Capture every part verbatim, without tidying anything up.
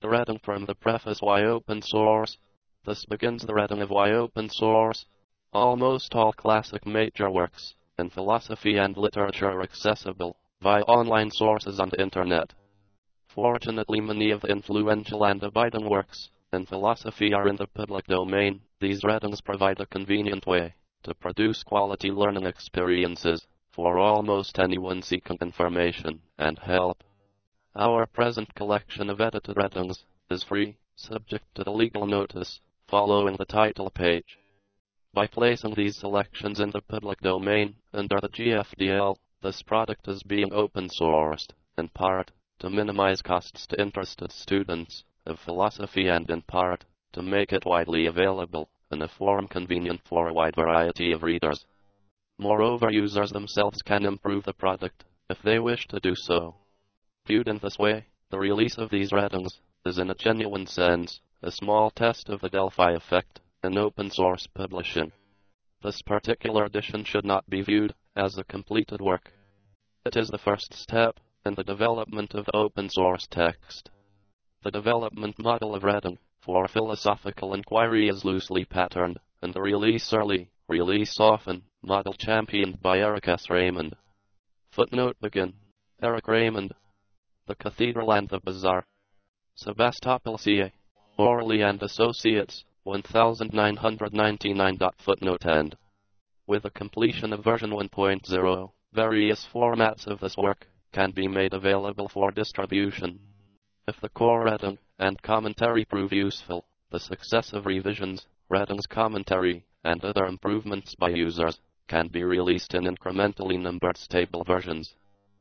The reading from the preface Why Open Source. This begins the reading of Why Open Source. Almost all classic major works in philosophy and literature are accessible via online sources on the internet. Fortunately, many of the influential and abiding works in philosophy are in the public domain. These readings provide a convenient way to produce quality learning experiences for almost anyone seeking information and help. Our present collection of edited readings is free, subject to the legal notice following the title page. By placing these selections in the public domain under the G F D L, this product is being open-sourced, in part, to minimize costs to interested students of philosophy and in part, to make it widely available in a form convenient for a wide variety of readers. Moreover, users themselves can improve the product if they wish to do so. Viewed in this way, the release of these readings is in a genuine sense a small test of the Delphi effect in open-source publishing. This particular edition should not be viewed as a completed work. It is the first step in the development of the open-source text. The development model of reading for philosophical inquiry is loosely patterned in the release early, release often model championed by Eric S. Raymond. Footnote begin. Eric Raymond. The Cathedral and the Bazaar. Sebastopol C A. Orley and Associates, nineteen ninety-nine. Footnote end. With the completion of version one point zero, various formats of this work can be made available for distribution. If the core reading and commentary prove useful, the successive revisions, readings commentary, and other improvements by users can be released in incrementally numbered stable versions.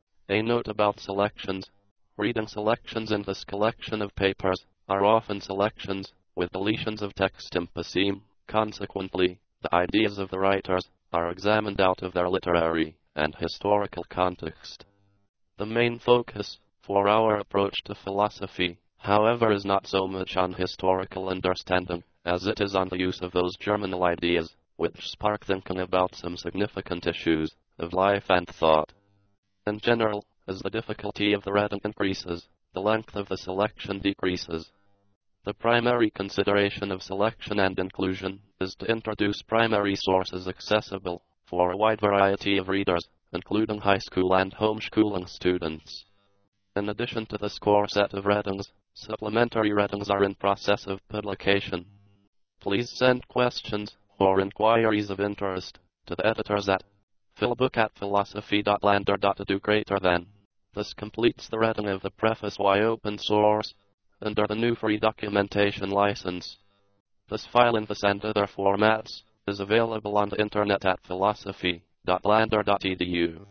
A note about selections. Reading selections in this collection of papers are often selections with deletions of text impassime. Consequently, the ideas of the writers are examined out of their literary and historical context. The main focus for our approach to philosophy, however, is not so much on historical understanding as it is on the use of those germinal ideas which spark thinking about some significant issues of life and thought. In general, as the difficulty of the reading increases, the length of the selection decreases. The primary consideration of selection and inclusion is to introduce primary sources accessible for a wide variety of readers, including high school and homeschooling students. In addition to this core set of readings, supplementary readings are in process of publication. Please send questions or inquiries of interest to the editors at philbook at philosophy dot lander dot e d u greater than. This completes the reading of the preface Why Open Source under the new free documentation license. This file in this and other formats is available on the internet at philosophy dot lander dot e d u.